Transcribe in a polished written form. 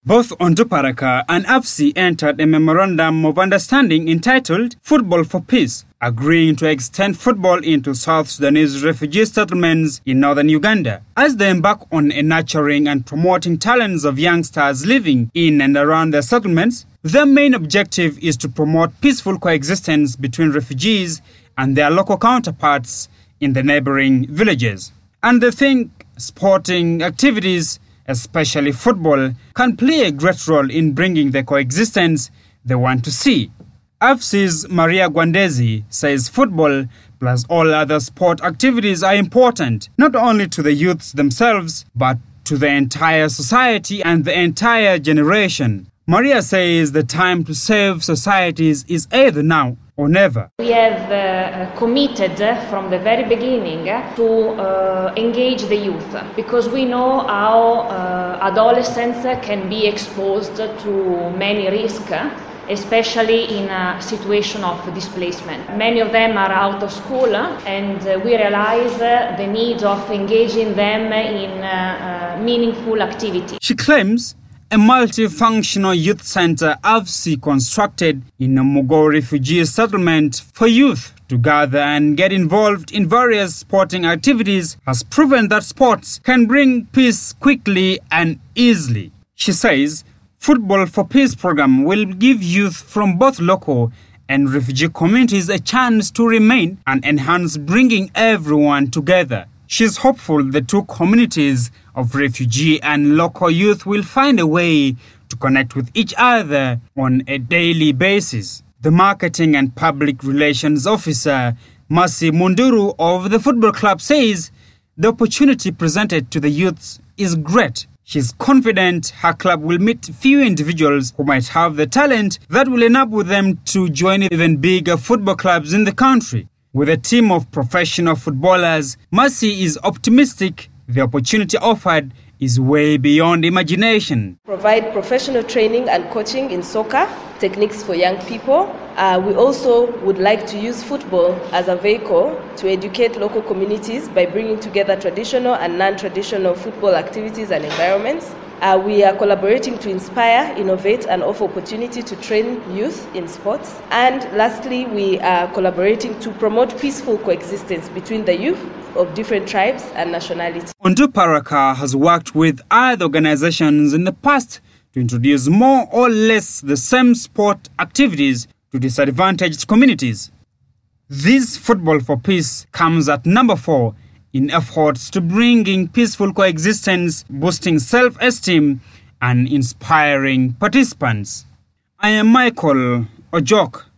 Both Onduparaka and AFC entered a memorandum of understanding entitled Football for Peace, agreeing to extend football into South Sudanese refugee settlements in northern Uganda. As they embark on a nurturing and promoting talents of youngsters living in and around their settlements, their main objective is to promote peaceful coexistence between refugees and their local counterparts in the neighboring villages. And they think sporting activities, especially football, can play a great role in bringing the coexistence they want to see. AFC's Maria Gwandezi says football plus all other sport activities are important, not only to the youths themselves, but to the entire society and the entire generation. Maria says the time to save societies is either now or never. We have committed from the very beginning to engage the youth, because we know how adolescents can be exposed to many risks, especially in a situation of displacement. Many of them are out of school, and we realize the need of engaging them in meaningful activity. She claims a multifunctional youth center AFC constructed in a Mugo refugee settlement for youth to gather and get involved in various sporting activities has proven that sports can bring peace quickly and easily. She says Football for Peace program will give youth from both local and refugee communities a chance to remain and enhance bringing everyone together. She is hopeful the two communities of refugee and local youth will find a way to connect with each other on a daily basis. The Marketing and Public Relations Officer, Mercy Munduru of the football club, says the opportunity presented to the youths is great. She is confident her club will meet few individuals who might have the talent that will enable them to join even bigger football clubs in the country. With a team of professional footballers, Mercy is optimistic the opportunity offered is way beyond imagination. Provide professional training and coaching in soccer, techniques for young people. We also would like to use football as a vehicle to educate local communities by bringing together traditional and non-traditional football activities and environments. We are collaborating to inspire, innovate, and offer opportunity to train youth in sports. And lastly, we are collaborating to promote peaceful coexistence between the youth of different tribes and nationalities. Onduparaka has worked with other organizations in the past to introduce more or less the same sport activities to disadvantaged communities. This Football for Peace comes at number 4 in efforts to bringing peaceful coexistence, boosting self-esteem, and inspiring participants. I am Michael Ojok.